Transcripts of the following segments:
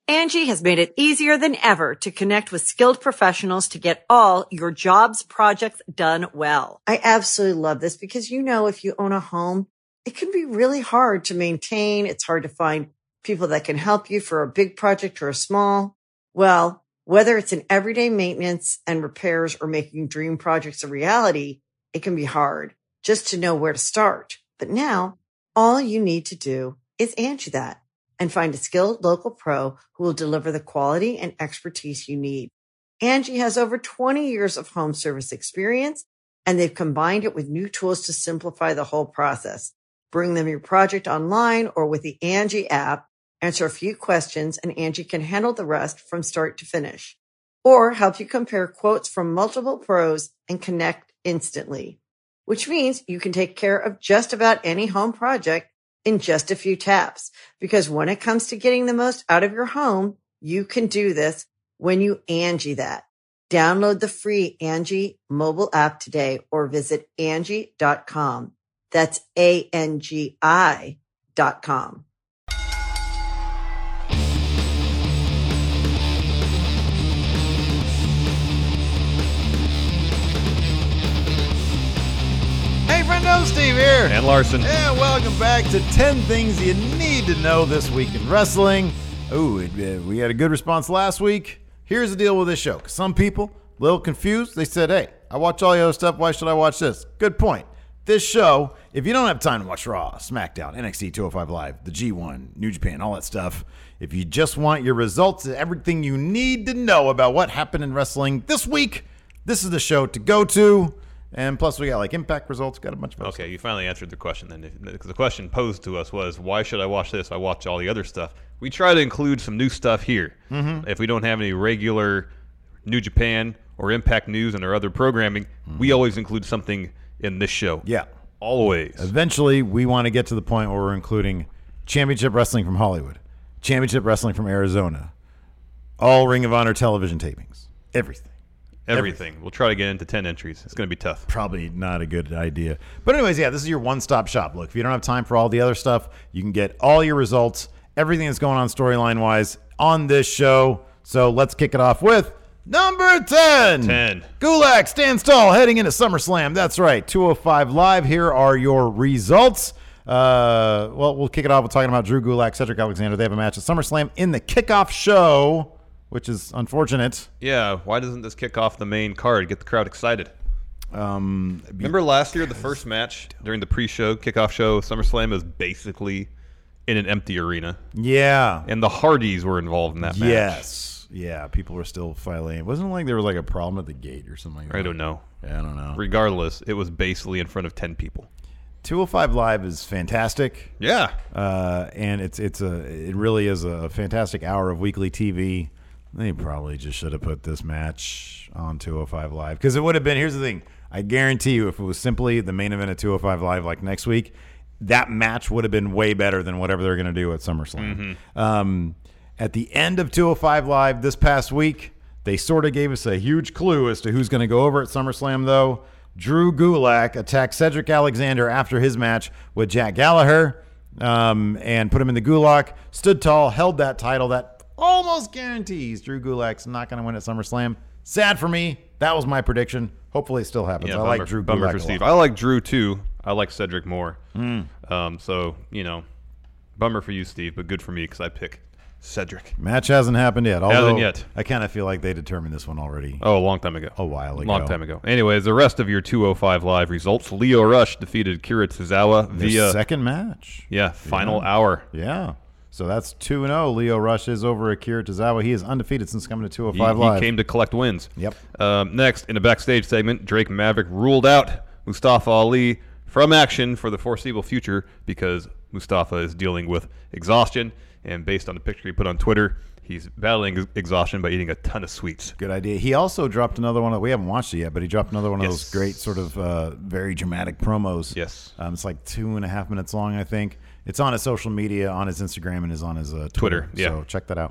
Angie has made it easier than ever to connect with skilled professionals to get all your jobs projects done well. I absolutely love this because, if you own a home, it can be really hard to maintain. It's hard to find people that can help you for a big project or a small. Well, whether it's in everyday maintenance and repairs or making dream projects a reality, it can be hard just to know where to start. But now all you need to do is Angie that and find a skilled local pro who will deliver the quality and expertise you need. Angie has over 20 years of home service experience, and they've combined it with new tools to simplify the whole process. Bring them your project online or with the Angie app, answer a few questions, and Angie can handle the rest from start to finish. Or help you compare quotes from multiple pros and connect instantly, which means you can take care of just about any home project in just a few taps. Because when it comes to getting the most out of your home, you can do this when you Angie that. Download the free Angie mobile app today or visit Angie.com. That's ANGI.com. Hey, friendo, Steve here. And Larson. Yeah, welcome back to 10 Things You Need to Know This Week in Wrestling. Ooh, we had a good response last week. Here's the deal with this show. Some people, a little confused, they said, hey, I watch all the other stuff. Why should I watch this? Good point. This show, if you don't have time to watch Raw, SmackDown, NXT 205 Live, the G1, New Japan, all that stuff, if you just want your results and everything you need to know about what happened in wrestling this week, this is the show to go to. And plus, we got like Impact results, got a bunch of Okay, stuff. You finally answered the question then. The question posed to us was, why should I watch this? I watch all the other stuff. We try to include some new stuff here. Mm-hmm. If we don't have any regular New Japan or Impact news and our other programming, we always include something in this show. Yeah. Always. Eventually, we want to get to the point where we're including Championship Wrestling from Hollywood, Championship Wrestling from Arizona, all Ring of Honor television tapings, everything. We'll try to get into 10 entries. It's going to be tough. Probably not a good idea. But anyways, yeah, this is your one-stop shop. Look, if you don't have time for all the other stuff, you can get all your results, everything that's going on storyline-wise on this show. So let's kick it off with number 10. 10. Gulak stands tall heading into SummerSlam. That's right, 205 Live. Here are your results. We'll kick it off with talking about Drew Gulak, Cedric Alexander. They have a match at SummerSlam in the kickoff show, which is unfortunate. Yeah, why doesn't this kick off the main card? Get the crowd excited. Remember last year, the first match during the pre-show, kickoff show, SummerSlam was basically in an empty arena. Yeah. And the Hardys were involved in that match. Yes. Yeah, people were still filing. It wasn't like there was like a problem at the gate or something like that. I don't know. Yeah, I don't know. Regardless, it was basically in front of 10 people. 205 Live is fantastic. Yeah. And it really is a fantastic hour of weekly TV. They probably just should have put this match on 205 Live because it would have been. Here's the thing: I guarantee you, if it was simply the main event at 205 Live like next week, that match would have been way better than whatever they're going to do at SummerSlam. Mm-hmm. At the end of 205 Live this past week, they sort of gave us a huge clue as to who's going to go over at SummerSlam. Though Drew Gulak attacked Cedric Alexander after his match with Jack Gallagher, and put him in the Gulak. Stood tall, held that title. That almost guarantees Drew Gulak's not going to win at SummerSlam. Sad for me. That was my prediction. Hopefully it still happens. Yeah, I like Drew Gulak for Steve. I like Drew too. I like Cedric more. So, bummer for you, Steve, but good for me because I pick Cedric. Match hasn't happened yet. Hasn't yet. I kind of feel like they determined this one already. Oh, a long time ago. A while ago. Long time ago. Anyways, the rest of your 205 Live results. Lio Rush defeated Kira Tozawa via second match. Yeah, final hour. Yeah. So that's 2-0. Lio Rush is over Akira Tozawa. He is undefeated since coming to 205 Live. He came to collect wins. Yep. Next, in a backstage segment, Drake Maverick ruled out Mustafa Ali from action for the foreseeable future because Mustafa is dealing with exhaustion. And based on the picture he put on Twitter, he's battling exhaustion by eating a ton of sweets. Good idea. He also dropped another one. We haven't watched it yet, but he dropped another one of those great sort of very dramatic promos. Yes. It's like 2.5 minutes long, I think. It's on his social media, on his Instagram, and is on his Twitter. Yeah. So check that out.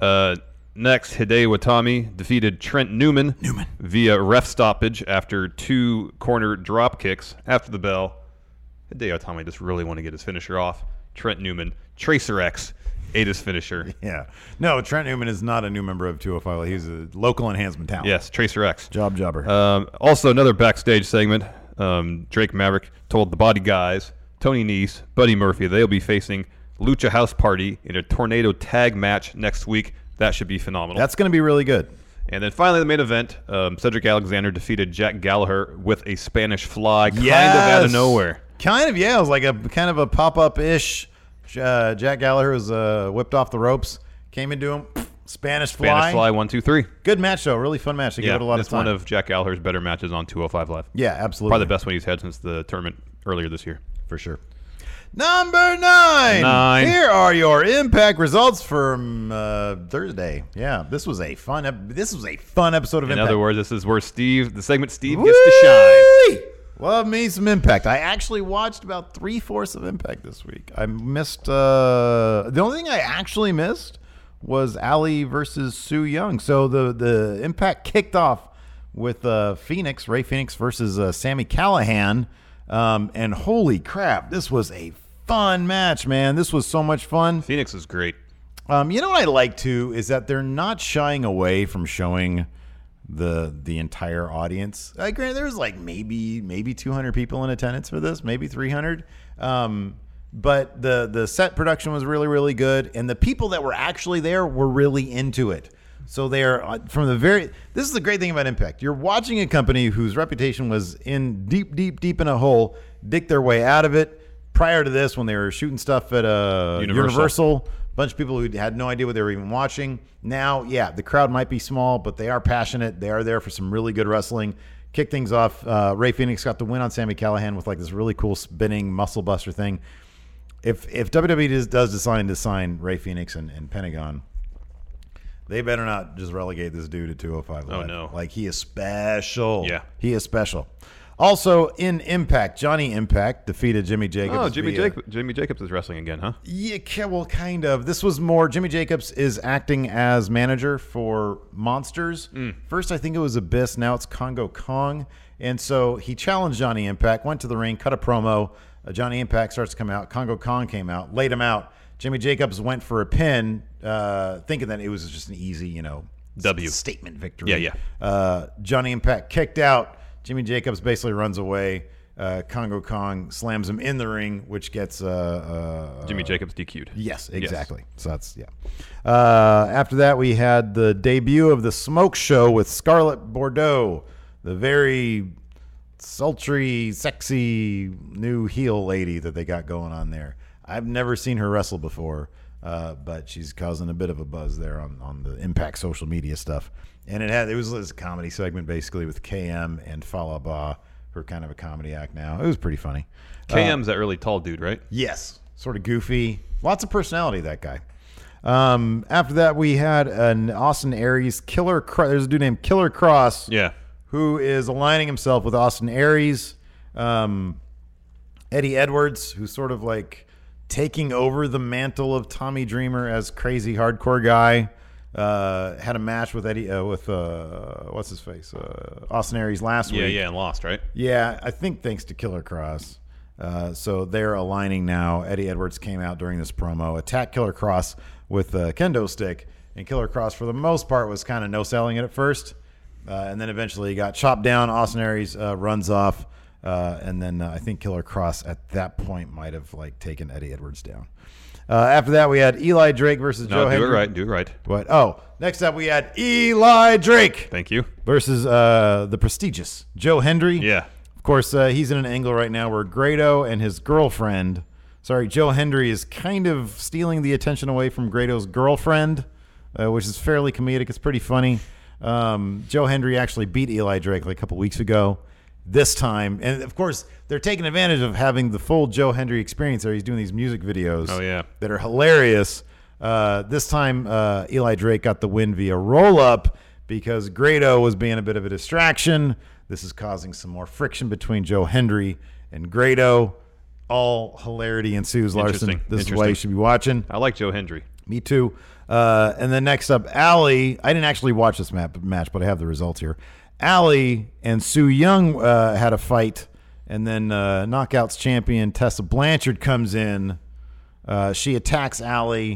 Next, Hideo Watami defeated Trent Newman via ref stoppage after 2 corner drop kicks. After the bell, Hideo Watami just really want to get his finisher off. Trent Newman, Tracer X, ate his finisher. Yeah. No, Trent Newman is not a new member of 205. He's a local enhancement talent. Yes, Tracer X. Jobber. Also, another backstage segment. Drake Maverick told the Body Guys, Tony Nese, Buddy Murphy, they'll be facing Lucha House Party in a tornado tag match next week. That should be phenomenal. That's going to be really good. And then finally, the main event, Cedric Alexander defeated Jack Gallagher with a Spanish fly, kind of out of nowhere. Kind of, yeah. It was like a kind of a pop-up-ish. Jack Gallagher was whipped off the ropes, came into him, Spanish fly. 1, 2, 3. Good match, though. Really fun match. They gave it a lot of time. It's one of Jack Gallagher's better matches on 205 Live. Yeah, absolutely. Probably the best one he's had since the tournament earlier this year. For sure. Number 9. Here are your Impact results from Thursday. Yeah, this was a fun episode of Impact. In other words, this is where the segment Steve gets to shine. Love me some Impact. I actually watched about 3/4 of Impact this week. I missed the only thing I actually missed was Ali versus Su Yung. So the Impact kicked off with Ray Phoenix versus Sami Callihan. And holy crap, this was a fun match, man. This was so much fun. Phoenix is great. You know what I like too is that they're not shying away from showing the entire audience. Granted, there was like maybe 200 people in attendance for this, maybe 300. But the set production was really, really good, and the people that were actually there were really into it. So they're this is the great thing about Impact. You're watching a company whose reputation was in deep in a hole, dig their way out of it. Prior to this, when they were shooting stuff at Universal, a bunch of people who had no idea what they were even watching. Now, yeah, the crowd might be small, but they are passionate. They are there for some really good wrestling. Kick things off. Ray Phoenix got the win on Sami Callihan with like this really cool spinning muscle buster thing. If WWE does decide to sign Ray Phoenix and Pentagon, they better not just relegate this dude to 205 Live. Oh, no. Like, he is special. Yeah. He is special. Also, in Impact, Johnny Impact defeated Jimmy Jacobs. Oh, Jimmy Jacobs is wrestling again, huh? Yeah, well, kind of. This was more, Jimmy Jacobs is acting as manager for Monsters. First, I think it was Abyss. Now it's Congo Kong. And so he challenged Johnny Impact, went to the ring, cut a promo. Johnny Impact starts to come out. Congo Kong came out, laid him out. Jimmy Jacobs went for a pin, thinking that it was just an easy, W statement victory. Yeah. Johnny Impact kicked out. Jimmy Jacobs basically runs away. Congo Kong slams him in the ring, which gets Jimmy Jacobs DQ'd. Yes, exactly. Yes. So that's after that, we had the debut of the Smoke Show with Scarlett Bordeaux, the very sultry, sexy new heel lady that they got going on there. I've never seen her wrestle before, but she's causing a bit of a buzz there on the Impact social media stuff. And it was a comedy segment basically with KM and Falaba, who are kind of a comedy act now. It was pretty funny. KM's that really tall dude, right? Yes. Sort of goofy. Lots of personality, that guy. After that, we had an Austin Aries Killer. There's a dude named Killer Cross. Yeah. Who is aligning himself with Austin Aries. Eddie Edwards, who's sort of like taking over the mantle of Tommy Dreamer as crazy hardcore guy. Had a match with what's his face? Austin Aries last week. Yeah, and lost, right? Yeah, I think thanks to Killer Cross. So they're aligning now. Eddie Edwards came out during this promo, attacked Killer Cross with a kendo stick, and Killer Cross, for the most part, was kind of no-selling it at first. And then eventually he got chopped down. Austin Aries runs off. And then I think Killer Cross at that point might have taken Eddie Edwards down. After that, we had Eli Drake versus Joe Hendry. Do it right. What? Oh, next up we had Eli Drake. Thank you. Versus the prestigious Joe Hendry. Yeah. Of course, he's in an angle right now where Grado and his girlfriend, Joe Hendry is kind of stealing the attention away from Grado's girlfriend, which is fairly comedic. It's pretty funny. Joe Hendry actually beat Eli Drake a couple weeks ago. This time, and of course, they're taking advantage of having the full Joe Hendry experience there. He's doing these music videos that are hilarious. This time, Eli Drake got the win via roll-up because Grado was being a bit of a distraction. This is causing some more friction between Joe Hendry and Grado. All hilarity ensues, Larson. This is why you should be watching. I like Joe Hendry. Me too. And then next up, Ali. I didn't actually watch this match, but I have the results here. Ali and Su Yung had a fight, and then Knockouts champion Tessa Blanchard comes in. She attacks Ali.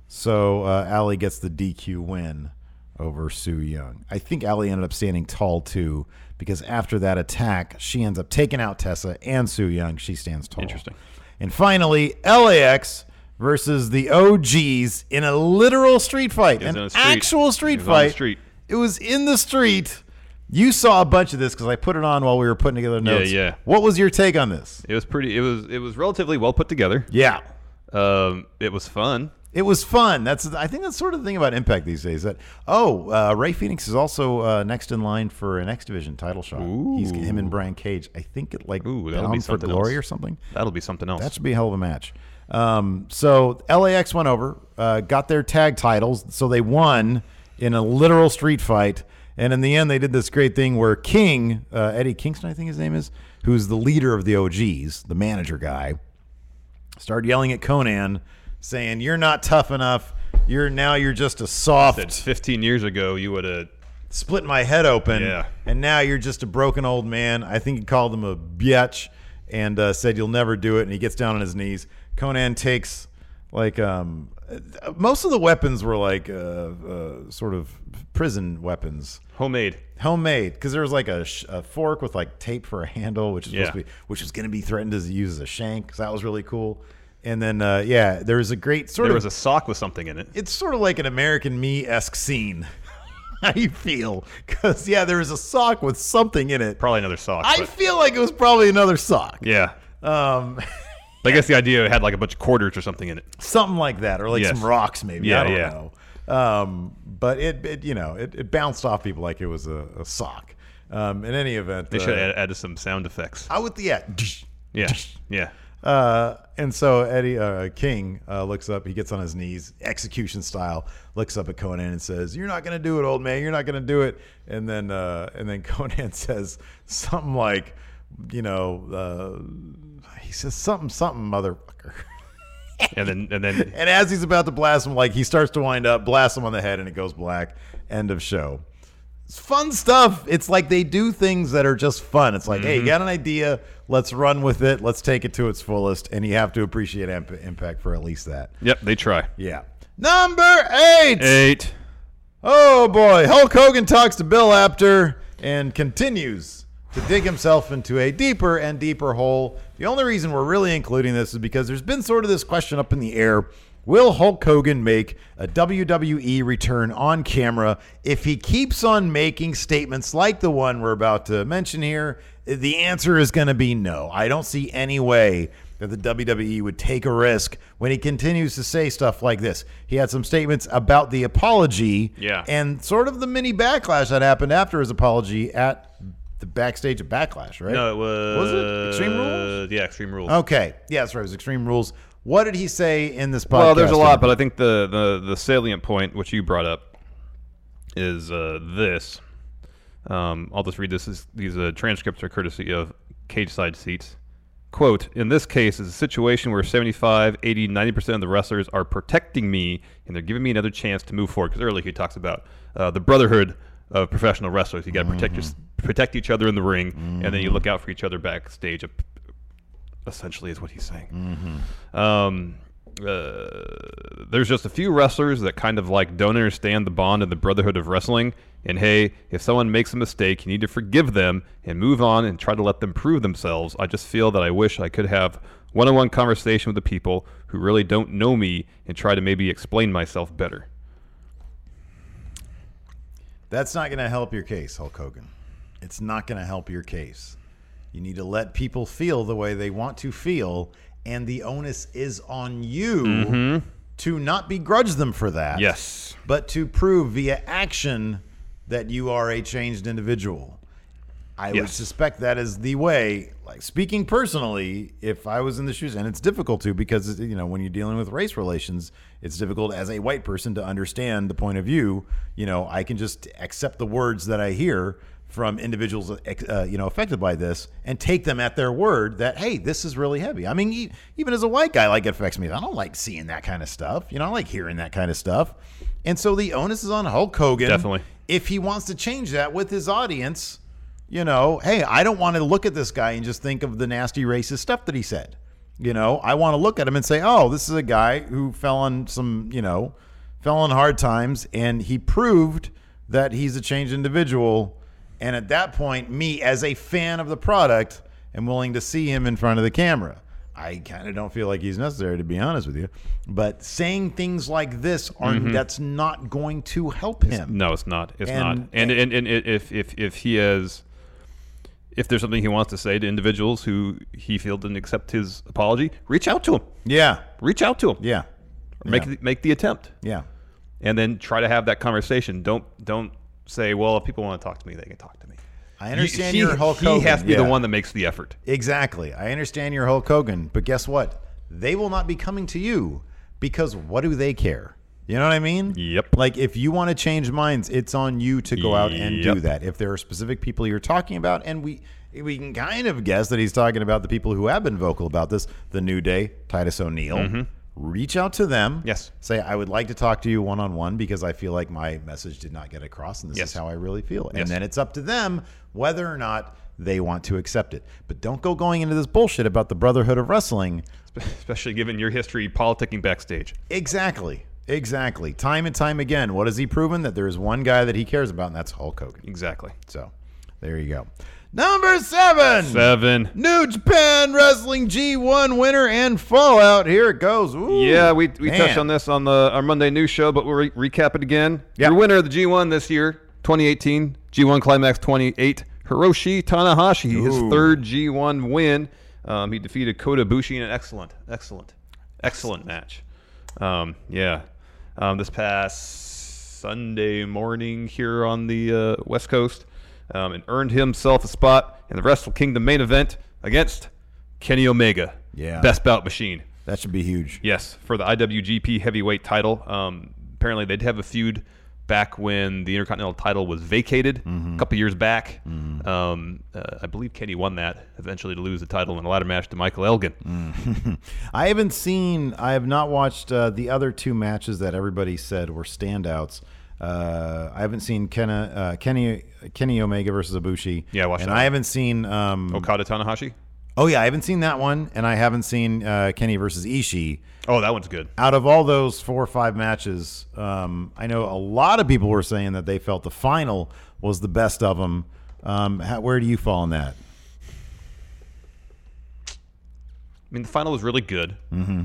So Allie gets the DQ win over Su Yung. I think Allie ended up standing tall too, because after that attack, she ends up taking out Tessa and Su Yung. She stands tall. Interesting. And finally, LAX versus the OGs in a literal street fight, an actual street fight. It was in the street. You saw a bunch of this because I put it on while we were putting together notes. Yeah. What was your take on this? It was pretty. It was relatively well put together. Yeah. It was fun. It was fun. I think that's sort of the thing about Impact these days. That Ray Phoenix is also next in line for an X Division title shot. Ooh. He's him and Brian Cage. I think it that'll Bound be for something Glory else. or something. That'll be something else. That should be a hell of a match. So LAX went over, got their tag titles, so they won in a literal street fight. And in the end, they did this great thing where King, Eddie Kingston, I think his name is, who's the leader of the OGs, the manager guy, started yelling at Conan, saying, "You're not tough enough. You're just a soft." Said 15 years ago, you would have split my head open. Yeah. And now you're just a broken old man. I think he called him a biatch and said, "You'll never do it." And he gets down on his knees. Conan takes most of the weapons were like sort of prison weapons. homemade. Because there was like a fork with like tape for a handle, which was going to be threatened to use as a shank. So that was really cool. And then there was a great There was a sock with something in it. It's sort of like an American Me-esque scene. How you feel? Because there was a sock with something in it. Probably another sock. I feel like it was probably another sock. Yeah. I guess the idea it had like a bunch of quarters or something in it. Something like that, or like some rocks maybe. Yeah, I don't know. But it bounced off people like it was a sock. In any event, They should have added some sound effects. Yeah. And so Eddie King looks up. He gets on his knees, execution style. Looks up at Conan and says, "You're not going to do it, old man. You're not going to do it." And then Conan says something like, he says something motherfucker. And then and as he's about to blast him, like he starts to wind up, blasts him on the head, and it goes black. End of show. It's fun stuff. It's like they do things that are just fun. It's like, hey, you got an idea, let's run with it, let's take it to its fullest, and you have to appreciate Impact for at least that. Yep, they try. Yeah. Number 8. 8. Oh boy, Hulk Hogan talks to Bill Apter and continues to dig himself into a deeper and deeper hole. The only reason we're really including this is because there's been sort of this question up in the air. Will Hulk Hogan make a WWE return on camera if he keeps on making statements like the one we're about to mention here? The answer is going to be no. I don't see any way that the WWE would take a risk when he continues to say stuff like this. He had some statements about the apology and sort of the mini backlash that happened after his apology at the backstage of Backlash, right? No, it was it Extreme Rules? Yeah, Extreme Rules. Okay. Yeah, that's right. It was Extreme Rules. What did he say in this podcast? Well, there's a lot, but I think the salient point, which you brought up, is this. I'll just read this. These transcripts are courtesy of Cage Side Seats. Quote, "In this case, it's a situation where 75, 80, 90% of the wrestlers are protecting me, and they're giving me another chance to move forward." Because earlier he talks about the brotherhood of professional wrestlers. You got to protect each other in the ring, and then you look out for each other backstage. Essentially, is what he's saying. There's just a few wrestlers that kind of like don't understand the bond and the brotherhood of wrestling. And hey, if someone makes a mistake, you need to forgive them and move on and try to let them prove themselves. I just feel that I wish I could have one-on-one conversation with the people who really don't know me and try to maybe explain myself better. That's not going to help your case, Hulk Hogan. It's not going to help your case. You need to let people feel the way they want to feel, and the onus is on you to not begrudge them for that. Yes. But to prove via action that you are a changed individual. I would suspect that is the way. Like, speaking personally, if I was in the shoes, and it's difficult to, because when you're dealing with race relations, it's difficult as a white person to understand the point of view. I can just accept the words that I hear from individuals affected by this and take them at their word that, hey, this is really heavy. I mean, even as a white guy, like, it affects me. I don't like seeing that kind of stuff. I like hearing that kind of stuff. And so the onus is on Hulk Hogan. Definitely. If he wants to change that with his audience, hey, I don't want to look at this guy and just think of the nasty racist stuff that he said. I want to look at him and say, oh, this is a guy who fell on hard times, and he proved that he's a changed individual. And at that point, me as a fan of the product am willing to see him in front of the camera. I kind of don't feel like he's necessary, to be honest with you. But saying things like this that's not going to help him. No, it's not. It's not. And if he has, if there's something he wants to say to individuals who he feels didn't accept his apology, reach out to him. Yeah. Reach out to him. Yeah. Make the attempt. Yeah. And then try to have that conversation. Don't say, well, if people want to talk to me, they can talk to me. I understand you're Hulk Hogan. He has to be the one that makes the effort. Exactly. I understand you're Hulk Hogan, but guess what? They will not be coming to you because what do they care? You know what I mean? Yep. Like, if you want to change minds, it's on you to go out and do that. If there are specific people you're talking about, and we can kind of guess that he's talking about the people who have been vocal about this, the New Day, Titus O'Neil. Reach out to them. Yes. Say, I would like to talk to you one-on-one because I feel like my message did not get across, and this is how I really feel. And then it's up to them whether or not they want to accept it. But don't go going into this bullshit about the Brotherhood of Wrestling. Especially given your history politicking backstage. Exactly. Time and time again, what has he proven? That there is one guy that he cares about, and that's Hulk Hogan. Exactly. So, there you go. Number 7. New Japan Wrestling G1 winner and fallout. Here it goes. Ooh, yeah, we touched on this on our Monday news show, but we'll recap it again. Yep. Your winner of the G1 this year, 2018, G1 Climax 28, Hiroshi Tanahashi, his third G1 win. He defeated Kota Ibushi in an excellent match. This past Sunday morning here on the West Coast. And earned himself a spot in the Wrestle Kingdom main event against Kenny Omega. Yeah. Best bout machine. That should be huge. Yes, for the IWGP heavyweight title. Apparently, they'd have a feud back when the Intercontinental title was vacated a couple years back. I believe Kenny won that, eventually to lose the title in a ladder match to Michael Elgin. I have not watched the other two matches that everybody said were standouts. I haven't seen Kenny Omega versus Ibushi. Yeah, watch and that. I haven't seen Okada Tanahashi. Oh yeah, I haven't seen that one, and I haven't seen Kenny versus Ishii. Oh, that one's good. Out of all those 4 or 5 matches, I know a lot of people were saying that they felt the final was the best of them. Where do you fall on that? I mean, the final was really good.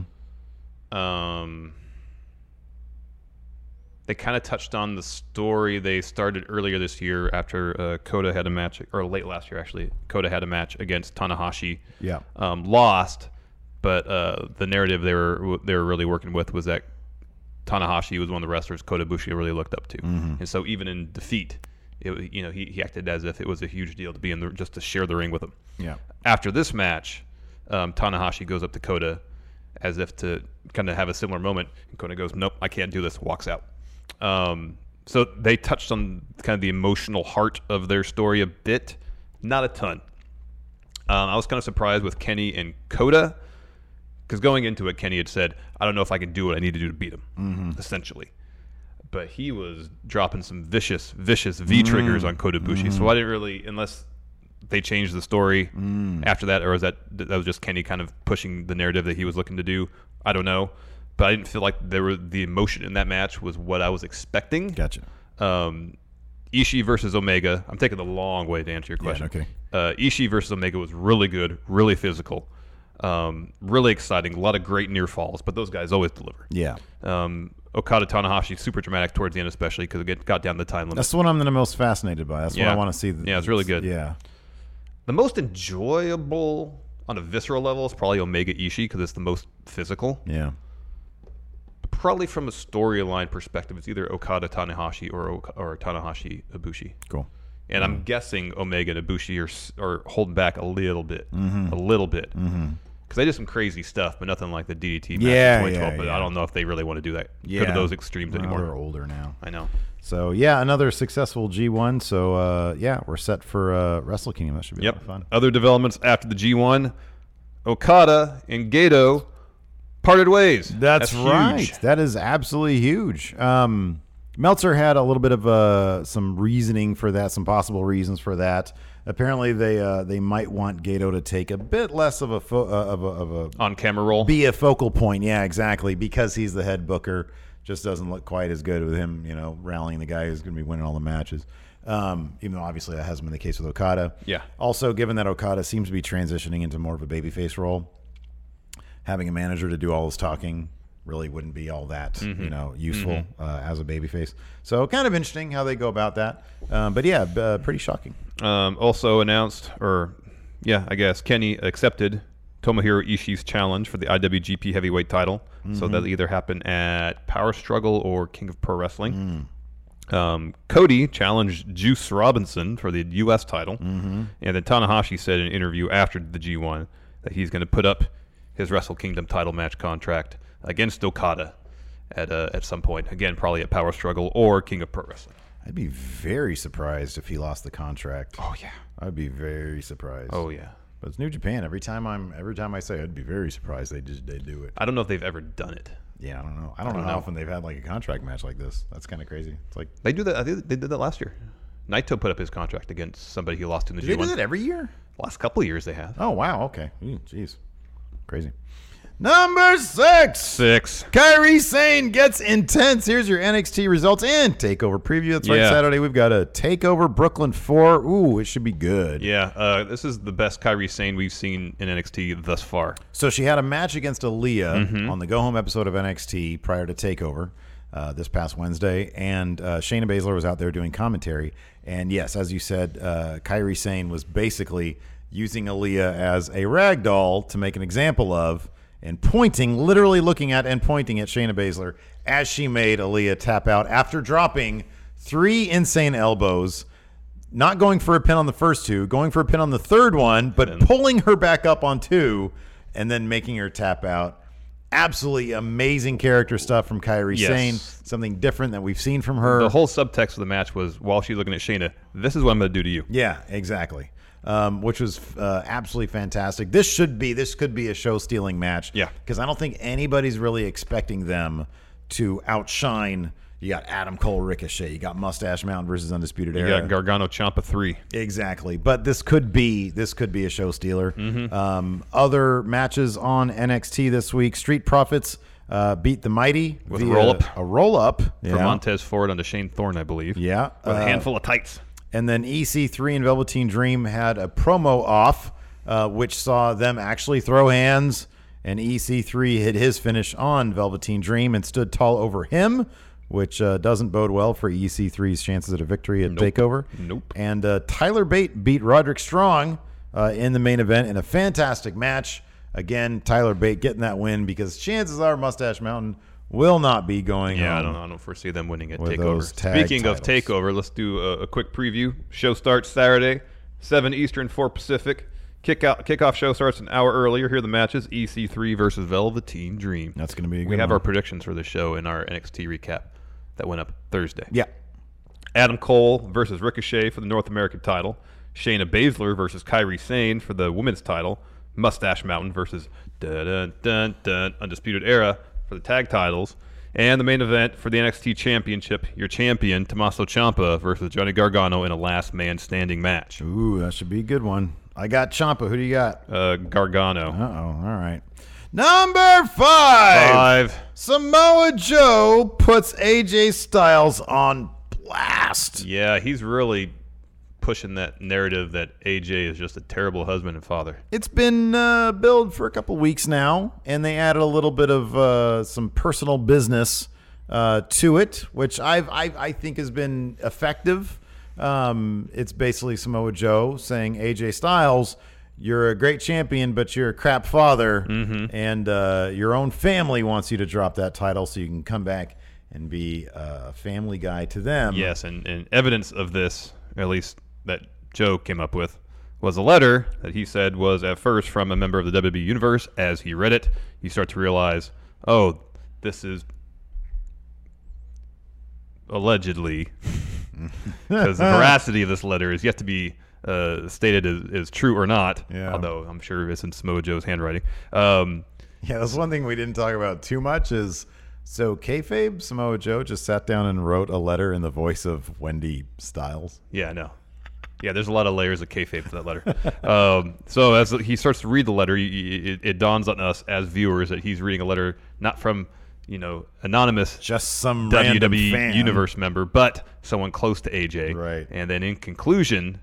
They kind of touched on the story they started earlier this year after Kota had a match, or late last year actually. Kota had a match against Tanahashi. Yeah. Lost, but the narrative they were really working with was that Tanahashi was one of the wrestlers Kota Ibushi really looked up to, and so even in defeat, he acted as if it was a huge deal to be just to share the ring with him. Yeah. After this match, Tanahashi goes up to Kota as if to kind of have a similar moment, and Kota goes, "Nope, I can't do this," walks out. So they touched on kind of the emotional heart of their story a bit, not a ton. I was kind of surprised with Kenny and Kota, because going into it, Kenny had said, I don't know if I can do what I need to do to beat him, essentially. But he was dropping some vicious V-triggers on Kota Ibushi, so I didn't really, unless they changed the story after that, or was that was just Kenny kind of pushing the narrative that he was looking to do, I don't know. But I didn't feel like the emotion in that match was what I was expecting. Gotcha. Ishii versus Omega. I'm taking the long way to answer your question. Yeah, okay. Ishii versus Omega was really good, really physical, really exciting. A lot of great near falls, but those guys always deliver. Yeah. Okada Tanahashi, super dramatic towards the end, especially because it got down the time limit. That's the one I'm the most fascinated by. That's what I want to see. Yeah, it's really good. Yeah. The most enjoyable on a visceral level is probably Omega Ishii because it's the most physical. Yeah. Probably from a storyline perspective, it's either Okada Tanahashi or Tanahashi Ibushi. Cool. And I'm guessing Omega and Ibushi are holding back a little bit, because they did some crazy stuff, but nothing like the DDT match in 2012. But I don't know if they really want to do that. Go to those extremes anymore. They're older now. I know. So yeah, another successful G1. So we're set for Wrestle Kingdom. That should be a lot of fun. Other developments after the G1, Okada and Gedo parted ways. That's right. Huge. That is absolutely huge. Meltzer had a little bit of some reasoning for that, some possible reasons for that. Apparently, they might want Gato to take a bit less of a on-camera role. Be a focal point. Yeah, exactly. Because he's the head booker. Just doesn't look quite as good with him, rallying the guy who's going to be winning all the matches. Even though obviously that hasn't been the case with Okada. Yeah. Also, given that Okada seems to be transitioning into more of a babyface role, having a manager to do all his talking really wouldn't be all that useful as a babyface. So kind of interesting how they go about that. But yeah, pretty shocking. Also announced, I guess Kenny accepted Tomohiro Ishii's challenge for the IWGP Heavyweight title. So that'll either happen at Power Struggle or King of Pro Wrestling. Cody challenged Juice Robinson for the U.S. title. And then Tanahashi said in an interview after the G1 that he's going to put up his Wrestle Kingdom title match contract against Okada at some point. Again, probably at Power Struggle or King of Pro Wrestling. I'd be very surprised if he lost the contract. Oh, yeah. I'd be very surprised. Oh, yeah. But it's New Japan. Every time I say I'd be very surprised they do it. I don't know if they've ever done it. Yeah, I don't know. I don't know how often they've had like a contract match like this. That's kind of crazy. It's like they do that. I think they did that last year. Naito put up his contract against somebody he lost in the G1. They do that every year? Last couple of years they have. Oh wow. Okay. Jeez. Crazy. Number 6. Kairi Sane gets intense. Here's your NXT results and TakeOver preview. That's right, Saturday. We've got a TakeOver Brooklyn 4. Ooh, it should be good. Yeah, this is the best Kairi Sane we've seen in NXT thus far. So she had a match against Aaliyah on the Go Home episode of NXT prior to TakeOver this past Wednesday, and Shayna Baszler was out there doing commentary. And yes, as you said, Kairi Sane was basically using Aaliyah as a rag doll to make an example of, and literally looking at and pointing at Shayna Baszler as she made Aaliyah tap out after dropping 3 insane elbows, not going for a pin on the first 2, going for a pin on the third one, but pulling her back up on 2 and then making her tap out. Absolutely amazing character stuff from Kairi Sane. Something different that we've seen from her. The whole subtext of the match was, while she's looking at Shayna, this is what I'm going to do to you. Yeah, exactly. Which was absolutely fantastic. This could be a show-stealing match. Yeah. Because I don't think anybody's really expecting them to outshine. You got Adam Cole, Ricochet. You got Mustache Mountain versus Undisputed Era. You got Gargano Ciampa 3. Exactly. But this could be a show stealer. Other matches on NXT this week: Street Profits beat the Mighty with a roll-up for Montez Ford onto Shane Thorne, I believe. Yeah. With a handful of tights. And then EC3 and Velveteen Dream had a promo off, which saw them actually throw hands. And EC3 hit his finish on Velveteen Dream and stood tall over him, which doesn't bode well for EC3's chances at a victory at TakeOver. Nope. And Tyler Bate beat Roderick Strong in the main event in a fantastic match. Again, Tyler Bate getting that win because chances are Mustache Mountain will not be going I home. don't foresee them winning at with TakeOver. those tag Speaking titles. of TakeOver, let's do a quick preview. Show starts Saturday, 7 Eastern, 4 Pacific. Kickoff show starts an hour earlier. Here are the matches: EC3 versus Velveteen Dream. That's going to be a good We have one. our predictions for the show in our NXT recap that went up Thursday. Yeah. Adam Cole versus Ricochet for the North American title. Shayna Baszler versus Kairi Sane for the women's title. Mustache Mountain versus Undisputed Era for the tag titles. And the main event for the NXT Championship, your champion, Tommaso Ciampa versus Johnny Gargano in a last man standing match. Ooh, that should be a good one. I got Ciampa. Who do you got? Gargano. Uh-oh. All right. Number 5. Samoa Joe puts AJ Styles on blast. Yeah, he's really pushing that narrative that AJ is just a terrible husband and father. It's been billed for a couple weeks now, and they added a little bit of some personal business to it, which I think has been effective. It's basically Samoa Joe saying, AJ Styles, you're a great champion, but you're a crap father, and your own family wants you to drop that title so you can come back and be a family guy to them. Yes, and evidence of this, at least that Joe came up with, was a letter that he said was at first from a member of the WWE Universe. As he read it, you start to realize, oh, this is allegedly, because the veracity of this letter is yet to be stated as true or not, although I'm sure it's in Samoa Joe's handwriting. Yeah, that's one thing we didn't talk about too much is So kayfabe Samoa Joe just sat down and wrote a letter in the voice of Wendy Styles. Yeah, I know. Yeah, there's a lot of layers of kayfabe to that letter. So as he starts to read the letter, it dawns on us as viewers that he's reading a letter not from, anonymous, just some random WWE fan. Universe member, but someone close to AJ. Right. And then in conclusion,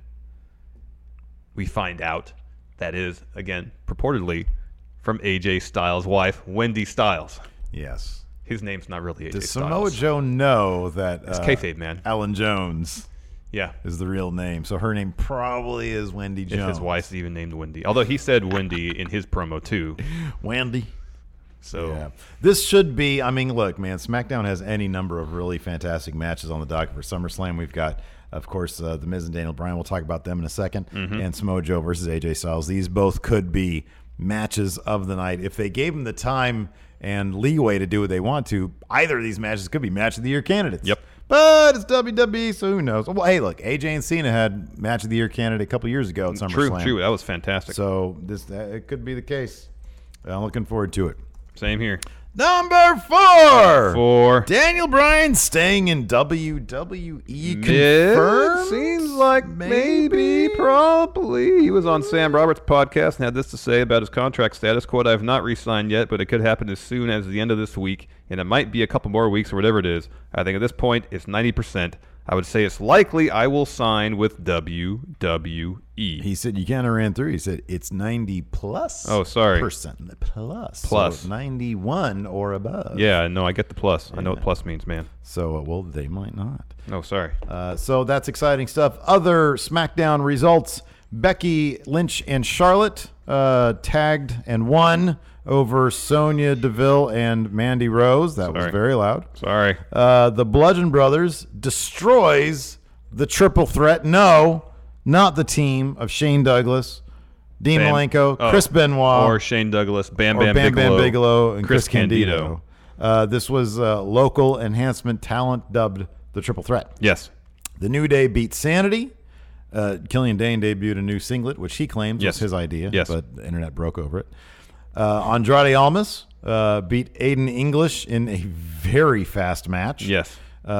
we find out that is, again, purportedly from AJ Styles' wife, Wendy Styles. Yes. His name's not really AJ Does Styles. Samoa Joe know that It's kayfabe, man. Alan Jones Yeah. is the real name? So her name probably is Wendy Jones. If his wife's even named Wendy. Although he said Wendy in his promo, too. Wendy. So Yeah. This should be, look, man, SmackDown has any number of really fantastic matches on the docket for SummerSlam. We've got, of course, The Miz and Daniel Bryan. We'll talk about them in a second. And Samoa Joe versus AJ Styles. These both could be matches of the night. If they gave them the time and leeway to do what they want to, either of these matches could be match of the year candidates. Yep. But it's WWE, so who knows? Well, hey, look, AJ and Cena had match of the year candidate a couple years ago at SummerSlam. True. That was fantastic. So it could be the case. I'm looking forward to it. Same here. Number 4. For Daniel Bryan staying in WWE. Miz, Confirmed? seems like maybe, probably. He was on Sam Roberts' podcast and had this to say about his contract status. Quote, I have not re-signed yet, but it could happen as soon as the end of this week, and it might be a couple more weeks or whatever it is. I think at this point, it's 90%. I would say it's likely I will sign with WWE. He said, you kind of ran through. He said, it's 90 plus. Oh, sorry. Percent plus. Plus. So 91 or above. Yeah, no, I get the plus. I know what plus means, man. So, well, they might not. No, sorry. So that's exciting stuff. Other SmackDown results. Becky Lynch and Charlotte tagged and won over Sonya Deville and Mandy Rose. That was very loud. Sorry. The Bludgeon Brothers destroys the triple threat. No, not the team of Shane Douglas, Dean Malenko, Chris Benoit. Or Shane Douglas, Bam Bam Bigelow, and Chris Candido. This was local enhancement talent dubbed the triple threat. Yes. The New Day beat Sanity. Killian Dane debuted a new singlet, which he claims was his idea, but the internet broke over it. Andrade Almas beat Aiden English in a very fast match. Yes.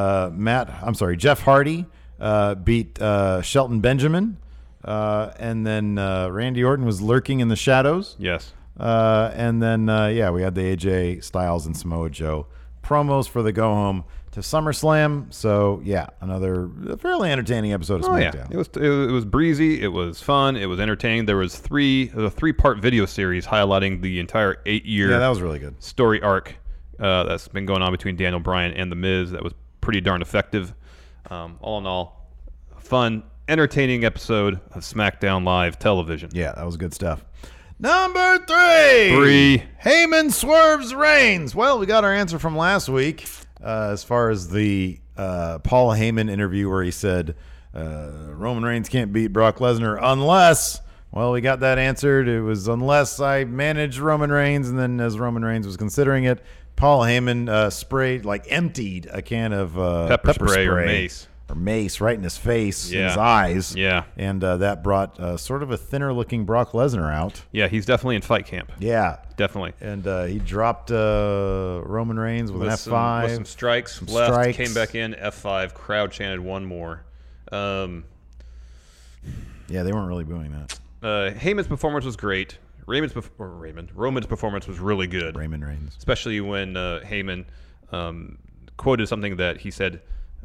Jeff Hardy beat Shelton Benjamin. And then Randy Orton was lurking in the shadows. Yes. And then, we had the AJ Styles and Samoa Joe promos for the go-home to SummerSlam. So, another fairly entertaining episode of SmackDown. It was breezy. It was fun. It was entertaining. There was a 3-part video series highlighting the entire 8-year that was really good story arc that's been going on between Daniel Bryan and The Miz. That was pretty darn effective. All in all, fun, entertaining episode of SmackDown Live television. Yeah, that was good stuff. Number 3. Heyman swerves Reigns. Well, we got our answer from last week as far as the Paul Heyman interview where he said Roman Reigns can't beat Brock Lesnar unless, well, we got that answered. It was unless I managed Roman Reigns, and then as Roman Reigns was considering it, Paul Heyman emptied a can of pepper spray or mace right in his face, in his eyes. Yeah. And that brought sort of a thinner-looking Brock Lesnar out. Yeah, he's definitely in fight camp. Yeah. Definitely. And he dropped Roman Reigns with an F5. With some strikes. Left, came back in, F5, crowd chanted one more. Yeah, they weren't really booing that. Heyman's performance was great. Roman's performance was really good. Raymond Reigns. Especially when Heyman quoted something that he said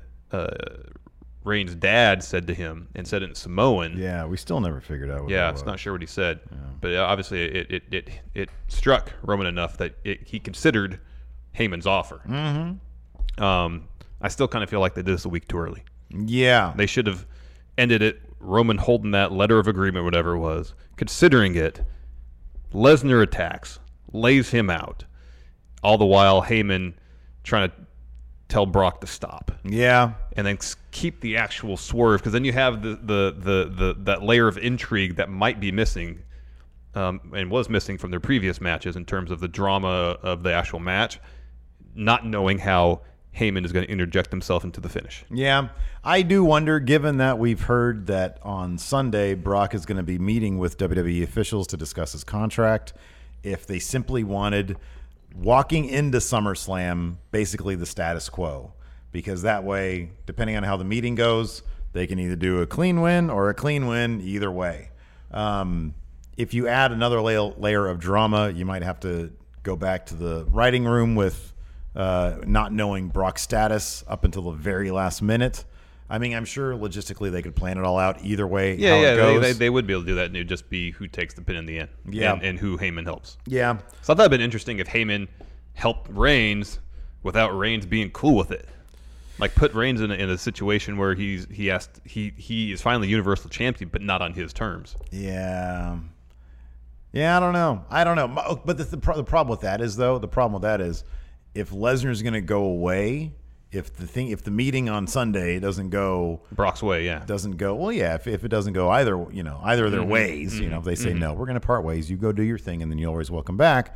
Reigns' dad said to him and said it in Samoan. Yeah, we still never figured out what it's not sure what he said. Yeah. But obviously it struck Roman enough that he considered Heyman's offer. Mm-hmm. I still kind of feel like they did this a week too early. Yeah. They should have ended it, Roman holding that letter of agreement, whatever it was, considering it. Lesnar attacks, lays him out, all the while Heyman trying to tell Brock to stop. Yeah. And then keep the actual swerve, because then you have that layer of intrigue that might be missing, and was missing from their previous matches in terms of the drama of the actual match, not knowing how Heyman is going to interject himself into the finish. Yeah. I do wonder, given that we've heard that on Sunday Brock is going to be meeting with WWE officials to discuss his contract, if they simply wanted walking into SummerSlam basically the status quo, because that way, depending on how the meeting goes, they can either do a clean win or a clean win either way. If you add another layer of drama, you might have to go back to the writing room with not knowing Brock's status up until the very last minute. I mean, I'm sure logistically they could plan it all out either way. Yeah, how it goes. they would be able to do that, and it would just be who takes the pin in the end, and who Heyman helps. Yeah. So I thought it'd been interesting if Heyman helped Reigns without Reigns being cool with it. Like put Reigns in a situation where he is finally Universal Champion, but not on his terms. Yeah. Yeah, I don't know. But the problem with that is, if Lesnar's going to go away, if the meeting on Sunday doesn't go Brock's way, doesn't go well, if it doesn't go either of their ways, if they say no, we're going to part ways, you go do your thing, and then you're always welcome back.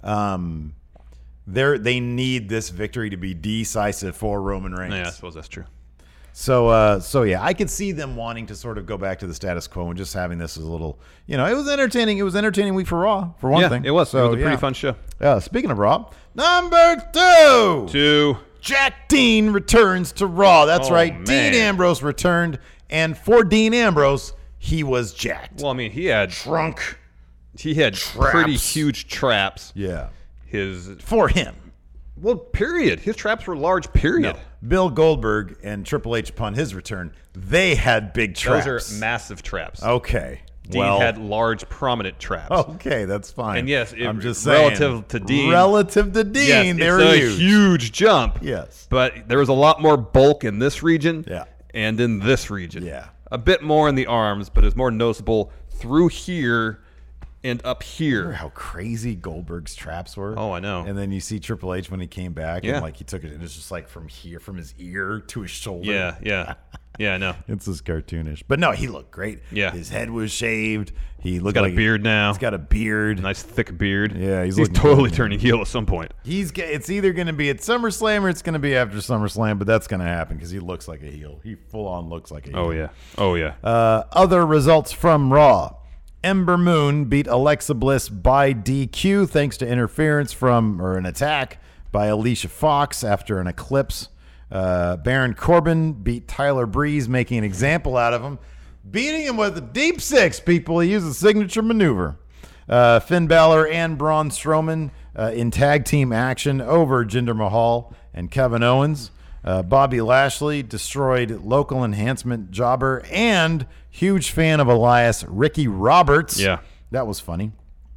They need this victory to be decisive for Roman Reigns. Yeah, I suppose that's true. So yeah, I could see them wanting to sort of go back to the status quo and just having this as a little, it was entertaining. It was an entertaining week for Raw, for one thing. It was. So, it was a pretty fun show. Speaking of Raw, number 2. Jack Dean returns to Raw. That's right. Man. Dean Ambrose returned, and for Dean Ambrose, he was jacked. Well, I mean, he had drunk. He had traps. pretty huge traps. Yeah. For him. Well, period. His traps were large, period. No. Bill Goldberg and Triple H, upon his return, they had big traps. Those are massive traps. Okay. Dean had large, prominent traps. Okay, that's fine. And yes, I'm just saying, relative to Dean, yes, they were it's a huge jump. Yes. But there was a lot more bulk in this region and in this region. Yeah. A bit more in the arms, but it's more noticeable through here and up here. Remember how crazy Goldberg's traps were? Oh, I know. And then you see Triple H when he came back, Yeah. and like he took it, and it's just like from here, from his ear to his shoulder. Yeah, I know. It's just cartoonish, but no, he looked great. Yeah, his head was shaved. He looked got like a beard now. He's got a beard, nice thick beard. Yeah, he's totally turning heel at some point. It's either going to be at SummerSlam or it's going to be after SummerSlam, but that's going to happen because he looks like a heel. He full on looks like a heel. Oh yeah. Other results from Raw. Ember Moon beat Alexa Bliss by DQ thanks to interference an attack by Alicia Fox after an eclipse. Baron Corbin beat Tyler Breeze, making an example out of him, beating him with a deep six, people. He used a signature maneuver. Finn Balor and Braun Strowman in tag team action over Jinder Mahal and Kevin Owens. Bobby Lashley destroyed local enhancement jobber and huge fan of Elias, Ricky Roberts. Yeah. That was funny.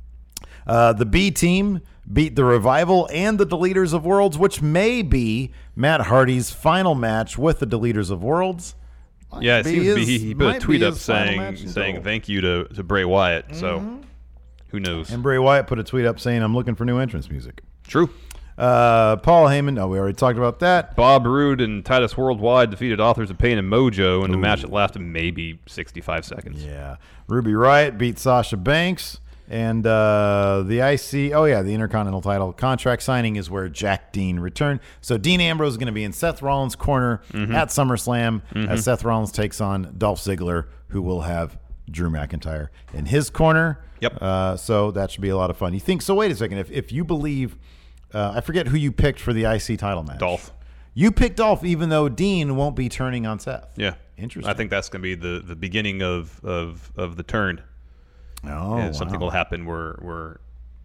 The B team beat the Revival and the Deleters of Worlds, which may be Matt Hardy's final match with the Deleters of Worlds. Yeah, it seems to be. He put a tweet up saying thank you to Bray Wyatt. Mm-hmm. So who knows? And Bray Wyatt put a tweet up saying, I'm looking for new entrance music. True. Paul Heyman. We already talked about that. Bob Roode and Titus Worldwide defeated Authors of Pain and Mojo in the match that lasted maybe 65 seconds. Yeah. Ruby Riott beat Sasha Banks. And the IC, the Intercontinental title contract signing is where Jack Dean returned. So Dean Ambrose is going to be in Seth Rollins' corner at SummerSlam as Seth Rollins takes on Dolph Ziggler, who will have Drew McIntyre in his corner. Yep. So that should be a lot of fun. You think so? Wait a second. If you believe, I forget who you picked for the IC title match. Dolph. You picked Dolph, even though Dean won't be turning on Seth. Yeah. Interesting. I think that's going to be the beginning of the turn. Oh, and something will happen where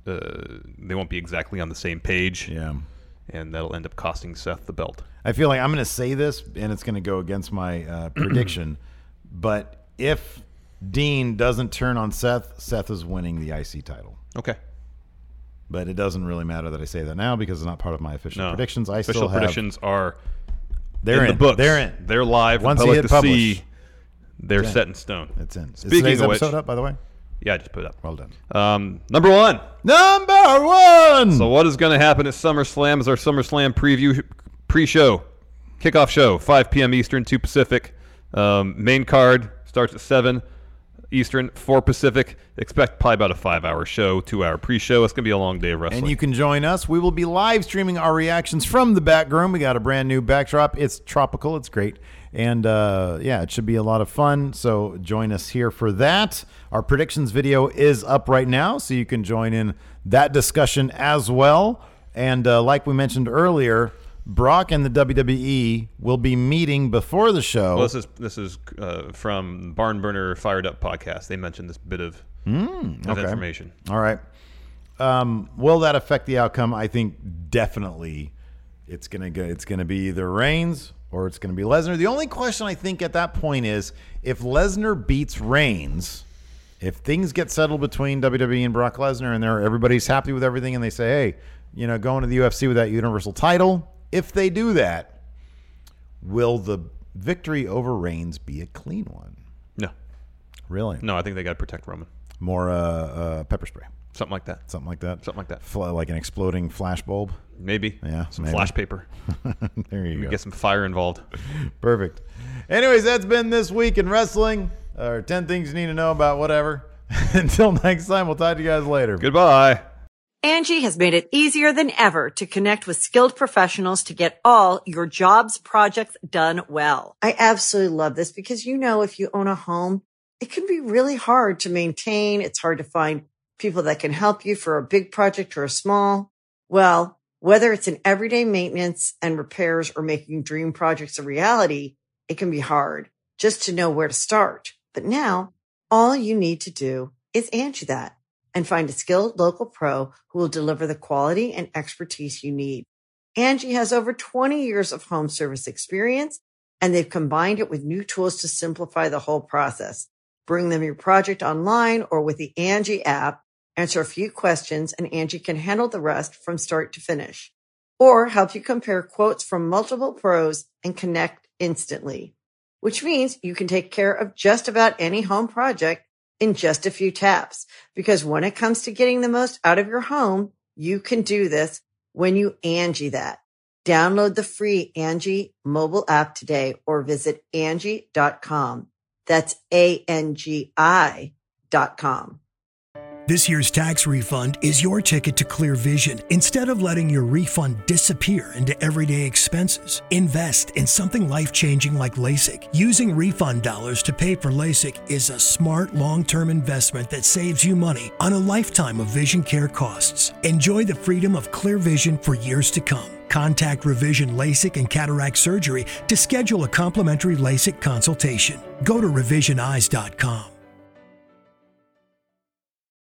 they won't be exactly on the same page. Yeah. And that'll end up costing Seth the belt. I feel like I'm going to say this, and it's going to go against my prediction. But if Dean doesn't turn on Seth, Seth is winning the IC title. Okay. But it doesn't really matter that I say that now because it's not part of my official predictions. Official predictions are in the books. They're in. They're live. Once public you hit to publish, see, they're set in stone. It's in. Speaking is today's of which, episode up, by the way? Yeah, I just put it up. Well done. Number one. So what is going to happen at SummerSlam is our SummerSlam preview pre-show. Kickoff show, 5 p.m. Eastern, 2 Pacific. Main card starts at 7 Eastern, 4 Pacific. Expect probably about a 5-hour show, 2-hour pre-show. It's going to be a long day of wrestling. And you can join us. We will be live streaming our reactions from the back room. We got a brand new backdrop. It's tropical. It's great. And, it should be a lot of fun. So join us here for that. Our predictions video is up right now, so you can join in that discussion as well. And like we mentioned earlier, Brock and the WWE will be meeting before the show. Well, this is from Barn Burner Fired Up podcast. They mentioned this bit of information. All right. Will that affect the outcome? I think definitely it's gonna be either Reigns or it's gonna be Lesnar. The only question I think at that point is if Lesnar beats Reigns, if things get settled between WWE and Brock Lesnar and everybody's happy with everything and they say, hey, going to the UFC with that Universal title, if they do that, will the victory over Reigns be a clean one? No. Really? No, I think they got to protect Roman. More pepper spray. Something like that. Like an exploding flash bulb? Maybe. Yeah. Some flash paper. There you go. Get some fire involved. Perfect. Anyways, that's been This Week in Wrestling, or 10 things you need to know about whatever. Until next time, we'll talk to you guys later. Goodbye. Angie has made it easier than ever to connect with skilled professionals to get all your jobs projects done well. I absolutely love this because, if you own a home, it can be really hard to maintain. It's hard to find people that can help you for a big project or a small. Well, whether it's in everyday maintenance and repairs or making dream projects a reality, it can be hard just to know where to start. But now all you need to do is Angie that and find a skilled local pro who will deliver the quality and expertise you need. Angie has over 20 years of home service experience, and they've combined it with new tools to simplify the whole process. Bring them your project online or with the Angie app, answer a few questions, and Angie can handle the rest from start to finish. Or help you compare quotes from multiple pros and connect instantly, which means you can take care of just about any home project in just a few taps. Because when it comes to getting the most out of your home, you can do this when you Angie that. Download the free Angie mobile app today or visit Angie.com. That's ANGI.com. This year's tax refund is your ticket to clear vision. Instead of letting your refund disappear into everyday expenses, invest in something life-changing like LASIK. Using refund dollars to pay for LASIK is a smart, long-term investment that saves you money on a lifetime of vision care costs. Enjoy the freedom of clear vision for years to come. Contact Revision LASIK and Cataract Surgery to schedule a complimentary LASIK consultation. Go to revisioneyes.com.